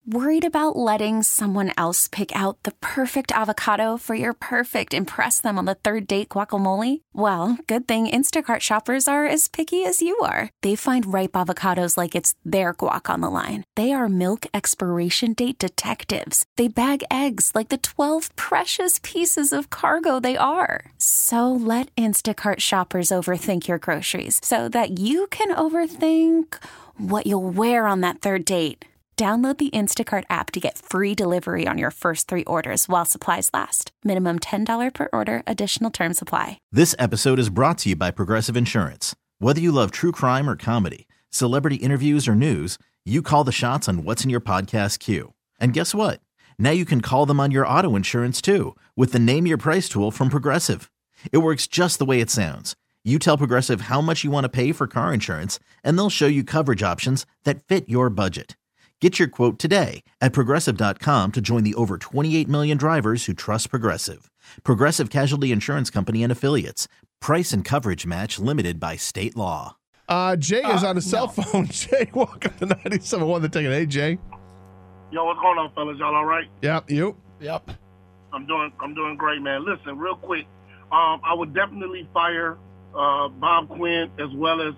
Worried about letting someone else pick out the perfect avocado for your perfect impress them on the third date guacamole? Well, good thing Instacart shoppers are as picky as you are. They find ripe avocados like it's their guac on the line. They are milk expiration date detectives. They bag eggs like the 12 precious pieces of cargo they are. So let Instacart shoppers overthink your groceries so that you can overthink what you'll wear on that third date. Download the Instacart app to get free delivery on your first 3 orders while supplies last. Minimum $10 per order. Additional terms apply. This episode is brought to you by Progressive Insurance. Whether you love true crime or comedy, celebrity interviews or news, you call the shots on what's in your podcast queue. And guess what? Now you can call them on your auto insurance too with the Name Your Price tool from Progressive. It works just the way it sounds. You tell Progressive how much you want to pay for car insurance, and they'll show you coverage options that fit your budget. Get your quote today at Progressive.com to join the over 28 million drivers who trust Progressive. Progressive Casualty Insurance Company and Affiliates. Price and coverage match limited by state law. Jay is on a cell phone. Jay, welcome to 97.1 The Ticket. Hey, Jay. Yo, what's going on, fellas? Y'all all right? Yep, you? Yep. I'm doing great, man. Listen, real quick, I would definitely fire Bob Quinn as well as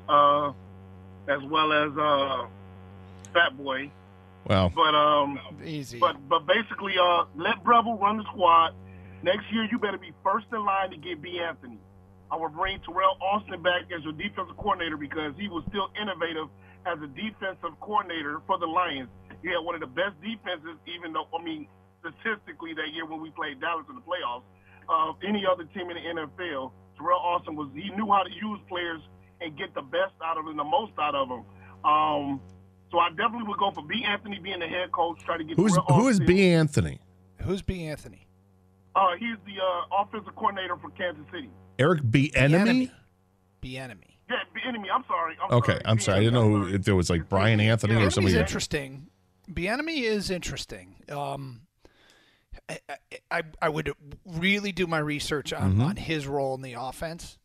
Fat Boy. Wow. But Easy. But basically, let Breville run the squad. Next year, you better be first in line to get B. Anthony. I will bring Terrell Austin back as your defensive coordinator because he was still innovative as a defensive coordinator for the Lions. He had one of the best defenses, even though, statistically that year when we played Dallas in the playoffs, of any other team in the NFL. Terrell Austin he knew how to use players and get the best out of them, the most out of them. So I definitely would go for B. Anthony being the head coach, try to get Who is B. Anthony? Who's B. Anthony? He's the offensive coordinator for Kansas City. Eric Bieniemy? Bieniemy. Yeah, Bieniemy. I'm sorry. I'm sorry. I didn't know if there was like Brian Anthony or somebody. Bieniemy's interesting. Bieniemy is interesting. I would really do my research on his role in the offense.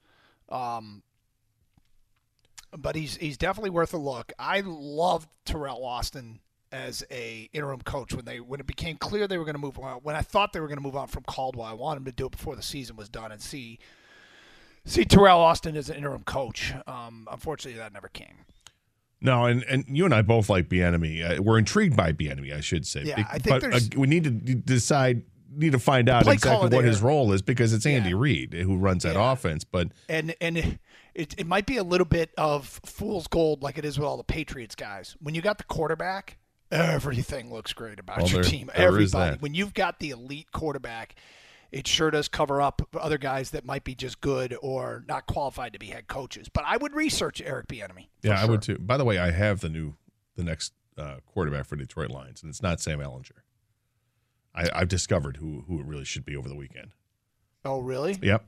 But he's definitely worth a look. I loved Terrell Austin as a interim coach when it became clear they were going to move on. When I thought they were going to move on from Caldwell, I wanted him to do it before the season was done and see Terrell Austin as an interim coach. Unfortunately, that never came. No, and you and I both like Bieniemy. We're intrigued by Bieniemy, I should say. Yeah, I think we need to find out exactly what his role is because it's Andy Reid who runs that offense. But and it might be a little bit of fool's gold like it is with all the Patriots guys. When you got the quarterback, everything looks great about your team. Everybody. When you've got the elite quarterback, it sure does cover up other guys that might be just good or not qualified to be head coaches. But I would research Eric Bieniemy. Yeah, I would too. By the way, I have the next quarterback for Detroit Lions, and it's not Sam Ehlinger. I've discovered who it really should be over the weekend. Oh, really? Yep.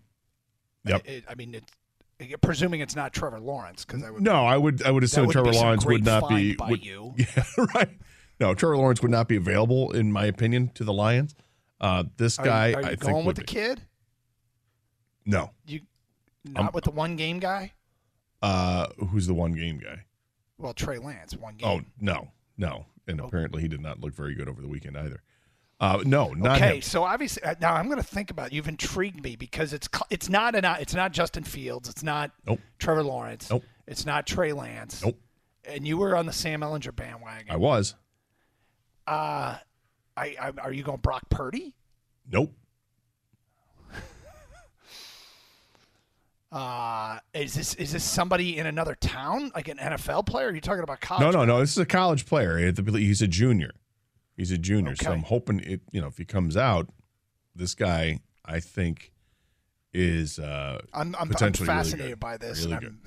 Presuming it's not Trevor Lawrence, because I would assume Trevor Lawrence would not be. Yeah, right. No, Trevor Lawrence would not be available, in my opinion, to the Lions. This guy, are you I think, going with the kid? No, not with the one game guy. Who's the one game guy? Well, Trey Lance, one game. Oh no, and apparently he did not look very good over the weekend either. No, not okay. him. So obviously, now I'm going to think about it. You've intrigued me because it's not Justin Fields. It's not Trevor Lawrence. Nope. It's not Trey Lance. Nope. And you were on the Sam Ehlinger bandwagon. I was. Are you going Brock Purdy? Nope. Is this somebody in another town, like an NFL player? Or are you talking about college? No. This is a college player. He's a junior. Okay. So I'm hoping if he comes out, this guy I think is I'm potentially fascinated really good. by this. Really good.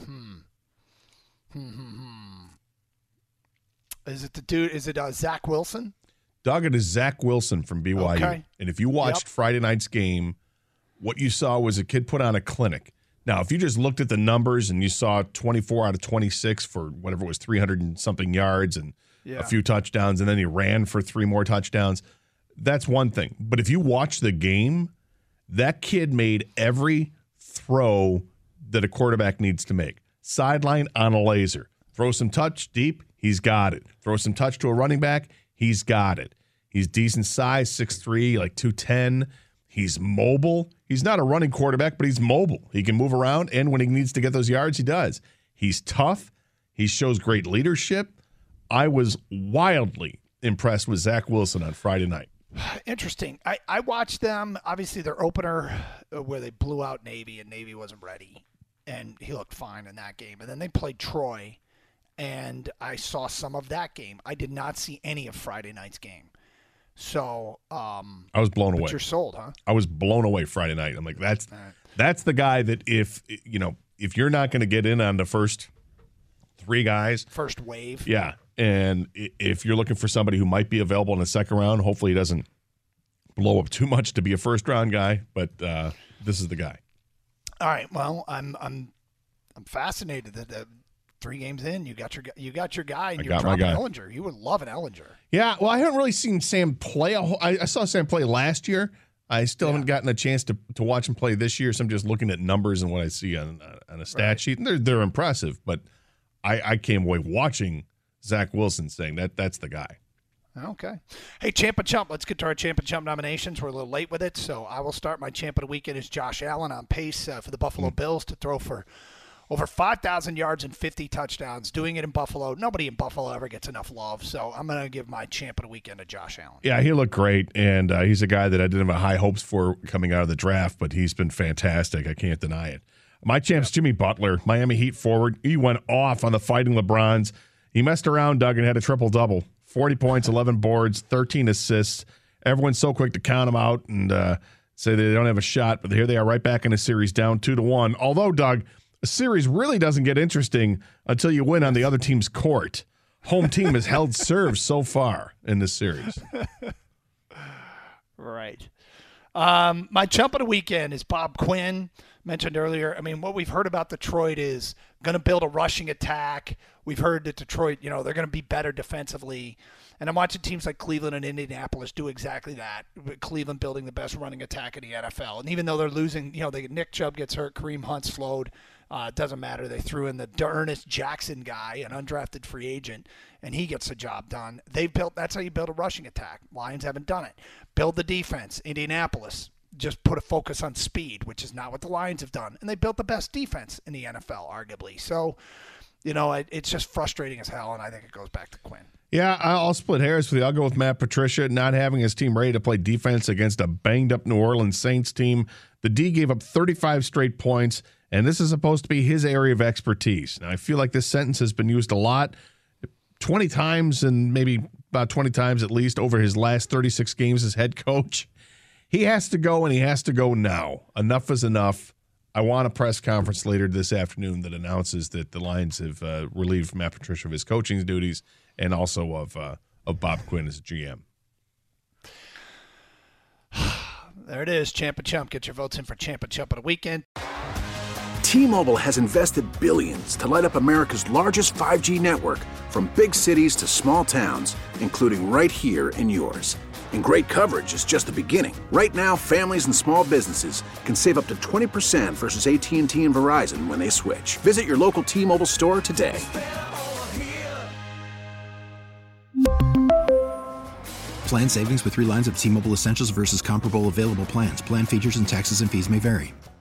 Is it the dude? Is it Zach Wilson? Doug, it is Zach Wilson from BYU. Okay. And if you watched Friday night's game, what you saw was a kid put on a clinic. Now, if you just looked at the numbers and you saw 24 out of 26 for whatever it was, 300 and something yards and a few touchdowns, and then he ran for 3 more touchdowns, that's one thing. But if you watch the game, that kid made every throw that a quarterback needs to make. Sideline on a laser. Throw some touch deep, he's got it. Throw some touch to a running back, He's got it. He's decent size, 6'3", like 210. He's mobile. He's not a running quarterback, but he's mobile. He can move around, and when he needs to get those yards, he does. He's tough. He shows great leadership. I was wildly impressed with Zach Wilson on Friday night. Interesting. I watched them, obviously their opener where they blew out Navy, and Navy wasn't ready, and he looked fine in that game. And then they played Troy, and I saw some of that game. I did not see any of Friday night's game. So I was blown away. But you're sold, huh? I was blown away Friday night. I'm like, that's the guy that if you're not going to get in on the first three guys, first wave, yeah, and if you're looking for somebody who might be available in the second round, hopefully he doesn't blow up too much to be a first round guy, but this is the guy. All right. Well, I'm fascinated that 3 games in, you got your guy, and you're dropping Ellinger. You would love an Ellinger. Yeah, well, I haven't really seen Sam play. I saw Sam play last year. I still haven't gotten a chance to watch him play this year, so I'm just looking at numbers and what I see on a stat sheet, and they're impressive. But I came away watching Zach Wilson saying that's the guy. Okay. Hey, Champ and Chump, let's get to our Champ and Chump nominations. We're a little late with it, so I will start. My Champ of the weekend is Josh Allen, on pace for the Buffalo Bills to throw for over 5,000 yards and 50 touchdowns, doing it in Buffalo. Nobody in Buffalo ever gets enough love, so I'm going to give my Champ of the weekend to Josh Allen. Yeah, he looked great, and he's a guy that I didn't have high hopes for coming out of the draft, but he's been fantastic. I can't deny it. My champ's Jimmy Butler, Miami Heat forward. He went off on the Fighting LeBrons. He messed around, Doug, and had a triple-double. 40 points, 11 boards, 13 assists. Everyone's so quick to count him out and say they don't have a shot, but here they are right back in the series, down 2-1. Although, Doug, a series really doesn't get interesting until you win on the other team's court. Home team has held serve so far in this series. Right. My chump of the weekend is Bob Quinn, mentioned earlier. I mean, what we've heard about Detroit is going to build a rushing attack. We've heard that Detroit, they're going to be better defensively. And I'm watching teams like Cleveland and Indianapolis do exactly that. Cleveland building the best running attack in the NFL. And even though they're losing, Nick Chubb gets hurt, Kareem Hunt's slowed. It doesn't matter. They threw in the Ernest Jackson guy, an undrafted free agent, and he gets the job done. That's how you build a rushing attack. Lions haven't done it. Build the defense. Indianapolis just put a focus on speed, which is not what the Lions have done. And they built the best defense in the NFL, arguably. So, it's just frustrating as hell, and I think it goes back to Quinn. Yeah, I'll split hairs with you. I'll go with Matt Patricia not having his team ready to play defense against a banged-up New Orleans Saints team. The D gave up 35 straight points, and this is supposed to be his area of expertise. Now, I feel like this sentence has been used a lot, 20 times and maybe about 20 times at least over his last 36 games as head coach. He has to go, and he has to go now. Enough is enough. I want a press conference later this afternoon that announces that the Lions have relieved Matt Patricia of his coaching duties and also of Bob Quinn as GM. There it is, Champ and Chump. Get your votes in for Champ and Chump of the weekend. T-Mobile has invested billions to light up America's largest 5G network, from big cities to small towns, including right here in yours. And great coverage is just the beginning. Right now, families and small businesses can save up to 20% versus AT&T and Verizon when they switch. Visit your local T-Mobile store today. Plan savings with 3 lines of T-Mobile Essentials versus comparable available plans. Plan features and taxes and fees may vary.